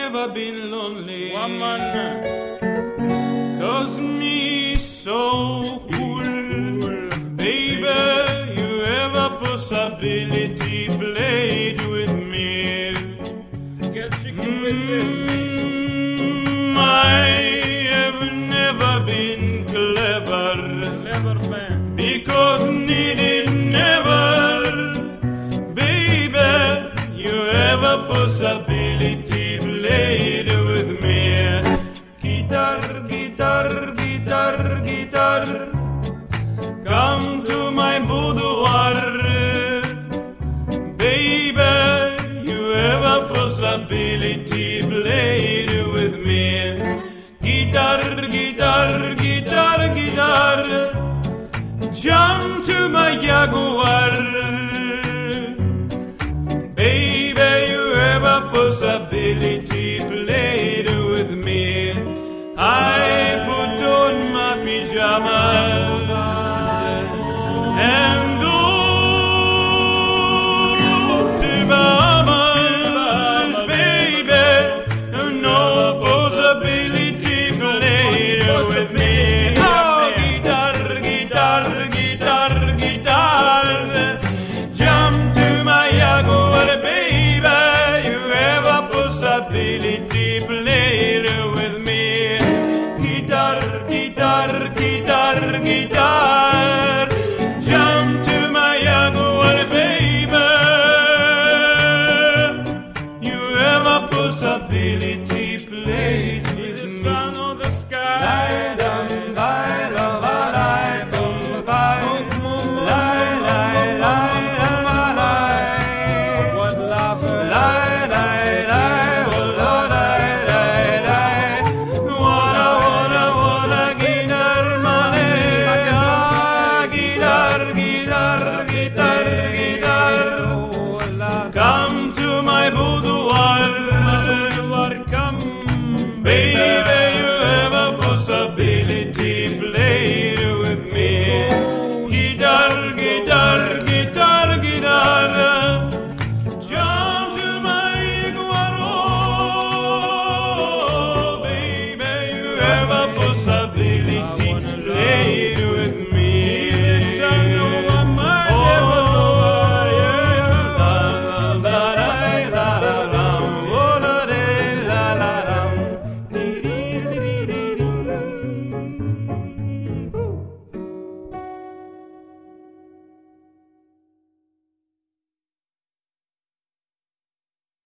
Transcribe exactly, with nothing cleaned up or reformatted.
never been lonely. Woman, Cause me so cool, baby. You have a possibility played with me. get chicken with me. Mm, I have never been clever, Clever man. because needed never, baby. You have a possibility played with me. Guitar, guitar, guitar, guitar, come to my boudoir, baby. You have a possibility played with me. Guitar, guitar, guitar, guitar, jump to my Jaguar, baby. You have a possibility played with me. I put on my pajamas and go to Bahamas, baby. No possibility played with me. Oh, guitar, guitar, guitar, guitar, jump to my Jaguar, baby. You have a possibility played with me. Guitar, guitar, guitar, guitar, jump to my Jaguar, baby. You have a possibility